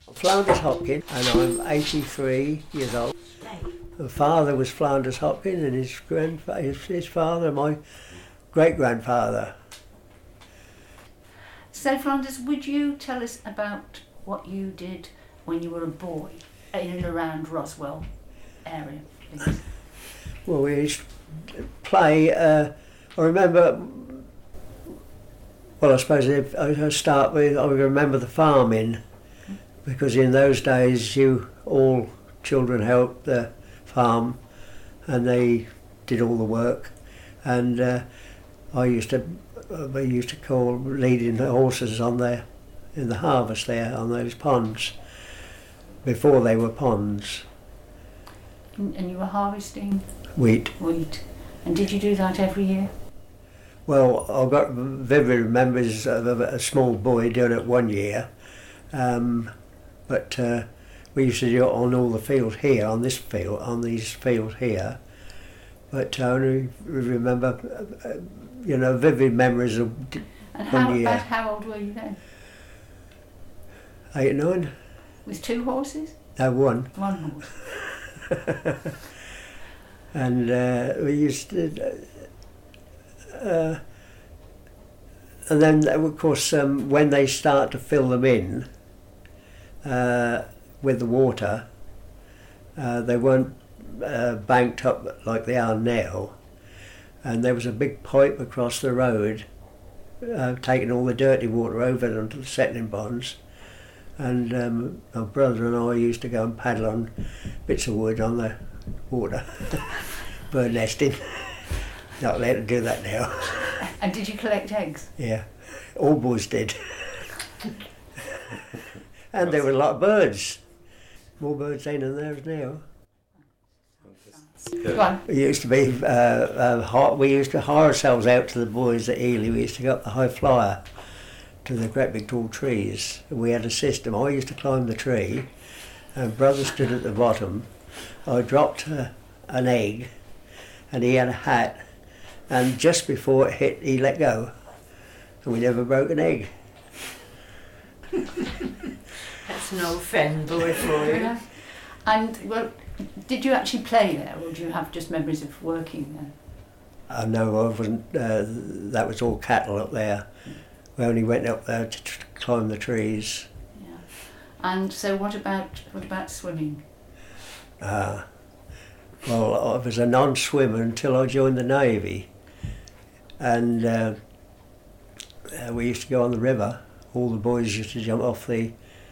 Flounders Hopkins, and I'm 83 years old. My father was Flounders Hopkins, and his father, my great-grandfather. So Flounders, would you tell us about what you did when you were a boy in and around Roswell area, please? Well, we used to play, I remember, well, I suppose if I start with, I remember the farming, because in those days all children helped the farm and they did all the work, and we used to call leading the horses in the harvest there on those ponds, before they were ponds. And you were harvesting? Wheat. And did you do that every year? Well, I've got vivid memories of a small boy doing it one year, but we used to do it on all the fields here, on these fields here. But I only remember, vivid memories of one year. And how old were you then? 8 or 9. With 2 horses? No, 1. 1 horse. And we used to, and then of course when they start to fill them in with the water, they weren't banked up like they are now, and there was a big pipe across the road taking all the dirty water over them to the settling ponds, and my brother and I used to go and paddle on bits of wood on the water. Bird nesting. Not allowed to do that now. And did you collect eggs? Yeah, all boys did. And there were a lot of birds. More birds then than there is now. Go on. We used to be we used to hire ourselves out to the boys at Ely. We used to go up the high flyer to the great big tall trees. And we had a system. I used to climb the tree, and brother stood at the bottom. I dropped an egg, and he had a hat, and just before it hit, he let go, and we never broke an egg. That's an old friend boy for you. Yeah. And, well, did you actually play there, or do you have just memories of working there? No, I wasn't. That was all cattle up there. We only went up there to climb the trees. Yeah. And so what about swimming? Well, I was a non-swimmer until I joined the Navy, and we used to go on the river. All the boys used to jump off the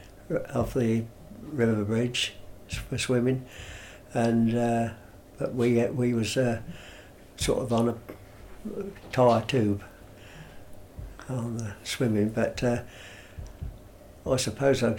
river bridge for swimming, and but we was sort of on a tyre tube on the swimming. But I suppose I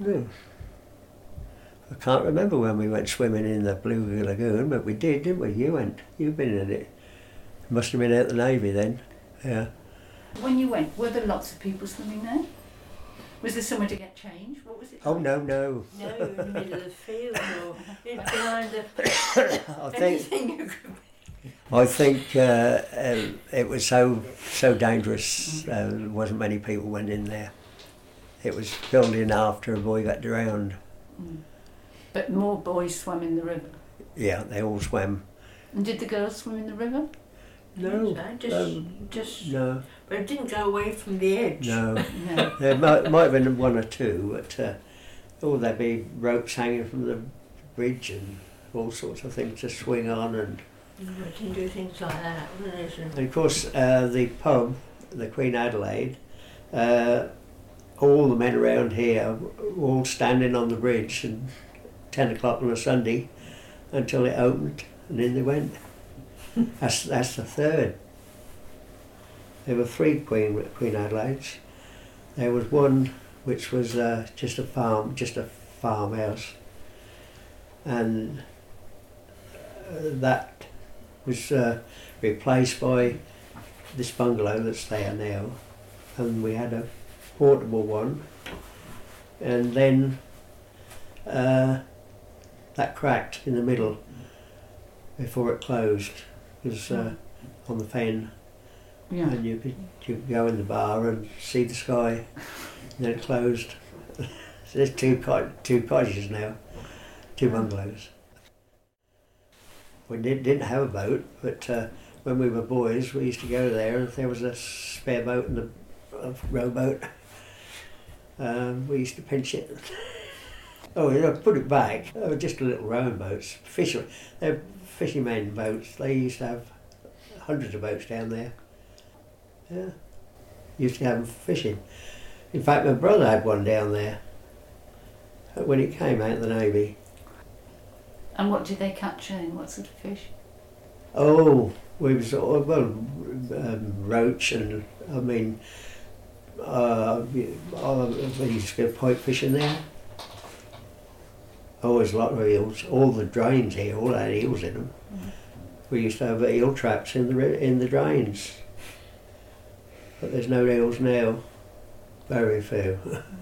can't remember when we went swimming in the Blue Lagoon, but we did, didn't we? You've been in it. Must have been out the Navy then, yeah. When you went, were there lots of people swimming there? Was there somewhere to get changed? What was it? Oh, no. No, in the middle of the field or behind the... I think it was so dangerous. There wasn't many people went in there. It was filled in after a boy got drowned. Mm. But more boys swam in the river? Yeah, they all swam. And did the girls swim in the river? No. No. But it didn't go away from the edge. No. No. There might have been 1 or 2, but there'd be ropes hanging from the bridge and all sorts of things to swing on. And You can do things like that, wouldn't it? And of course, the pub, the Queen Adelaide, all the men around here were all standing on the bridge at 10 o'clock on a Sunday until it opened, and in they went. That's the third. There were 3 Queen Adelaides. There was one which was just a farmhouse, and that was replaced by this bungalow that's there now, and we had a portable one, and then that cracked in the middle before it closed. It was on the fen, and you could go in the bar and see the sky, and then it closed. So there's two cottages now, two bungalows. We didn't have a boat, but when we were boys, we used to go there, and if there was a spare boat and a rowboat, we used to pinch it. Oh, put it back. They were just little rowing boats. They're fishermen boats. They used to have hundreds of boats down there. Yeah, used to have them fishing. In fact, my brother had one down there when he came out of the Navy. And what did they catch in? What sort of fish? Oh, we was roach, and I mean, we used to go pike fishing there. Always a lot of eels. All the drains here all had eels in them. We used to have eel traps in the drains, but there's no eels now. Very few.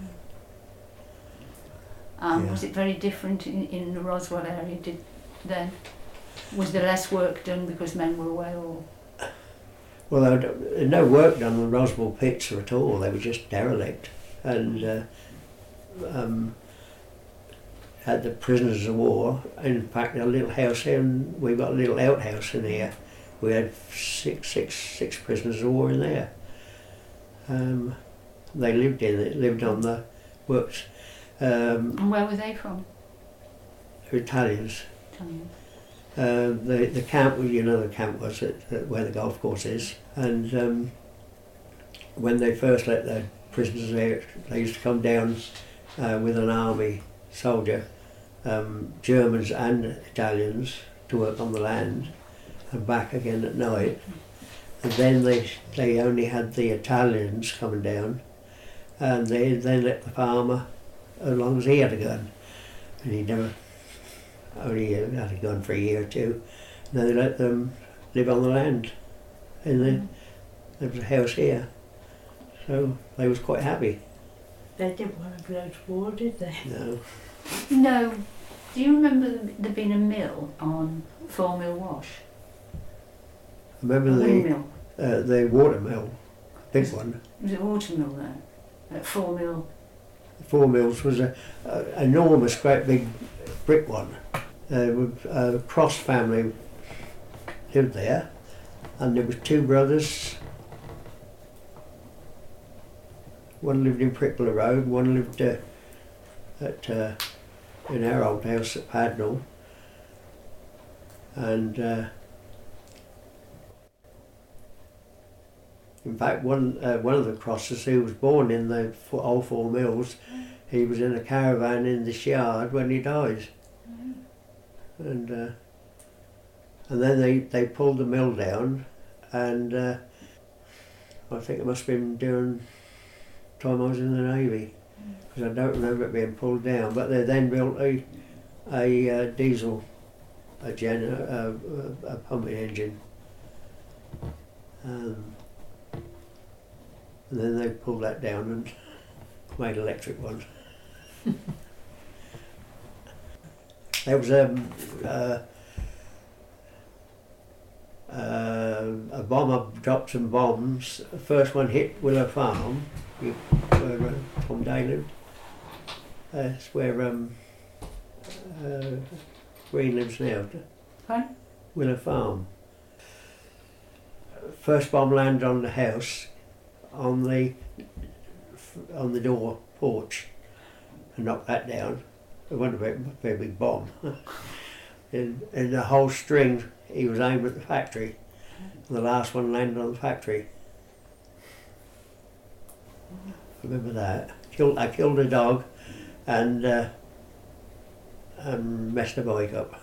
Yeah. Was it very different in the Roswell area then? Was there less work done because men were away, or? Well, there was no work done on the Roswell pits at all. They were just derelict, and had the prisoners of war. In fact, a little house here, and we got a little outhouse in here. We had six prisoners of war in there. They lived in it, lived on the works. And where were they from? Italians. Italians. The camp, the camp was where the golf course is, and when they first let the prisoners out, they used to come down with an army soldier, Germans and Italians, to work on the land, and back again at night. And then they only had the Italians coming down, and they then let the farmer, as long as he had a gun, and he never only had a gun for a year or two. And then they let them live on the land, and there was a house here, so they was quite happy. They didn't want to go to war, did they? No. No. Do you remember there being a mill on 4 Mill Wash? I remember the water mill, big one. Was it a water mill there? At 4 Mill? 4 Mills was an enormous, great big brick one. A Cross family lived there, and there was two brothers. One lived in Prickler Road, one lived in our old house at Padnell, and in fact one of the Crosses, who was born in the old 4 Mills, he was in a caravan in this yard when he died. And then they pulled the mill down, and I think it must have been during the time I was in the Navy, because I don't remember it being pulled down. But they then built a diesel, a pumping engine, and then they pulled that down and made electric ones. There was a bomber dropped some bombs. The first one hit Willow Farm, where Tom Day lived. That's where Green lives now. Right. Willow Farm. First bomb landed on the house, on the door porch, and knocked that down. It wasn't a very big bomb. And the whole string, he was aimed at the factory. And the last one landed on the factory. I remember that. I killed a dog and messed a bike up.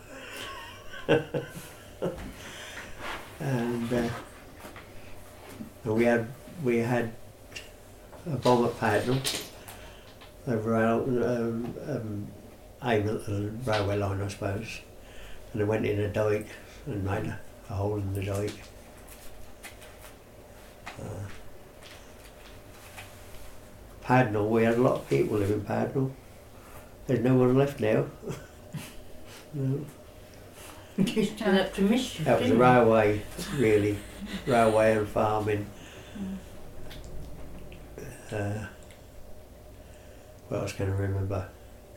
and we had a bomb at Padnell. Aimed at the railway line, I suppose, and it went in a dike and made a hole in the dike. Padnell, we had a lot of people live in Padnell. There's no one left now. No. Just turn up to mischief. That was a railway, really, railway and farming. what else can I remember?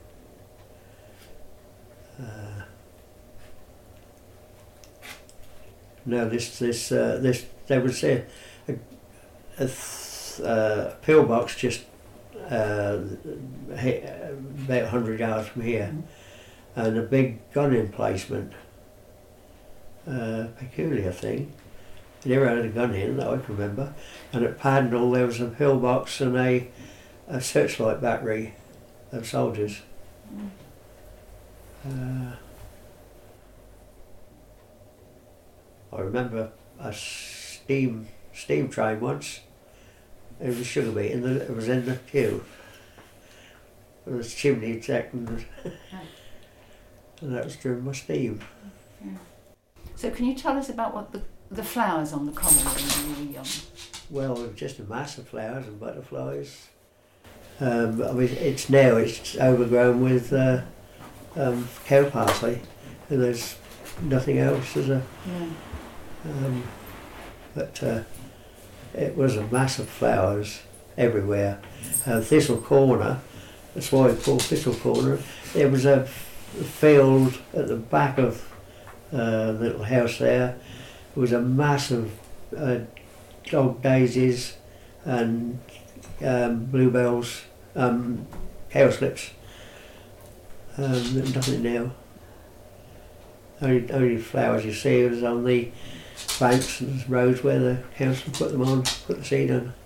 No, there was a pillbox just about 100 yards from here, and a big gun emplacement. Peculiar thing. You never had a gun in that I can remember. And at Padnell there was a pillbox and a searchlight battery of soldiers. I remember a steam train once. It was sugar beet, it was in the queue. It was chimney checked, and that was driven by steam. Yeah. So can you tell us about what the flowers on the common were when you were young? Well, it was just a mass of flowers and butterflies. I mean, it's overgrown with cow parsley, and there's nothing else. But it was a mass of flowers everywhere. Thistle Corner, that's why it's called Thistle Corner. There was a field at the back of the little house there. It was a mass of dog daisies and bluebells, cowslips. Nothing now. Only flowers you see is on the banks and roads where the council put them on, put the seed on.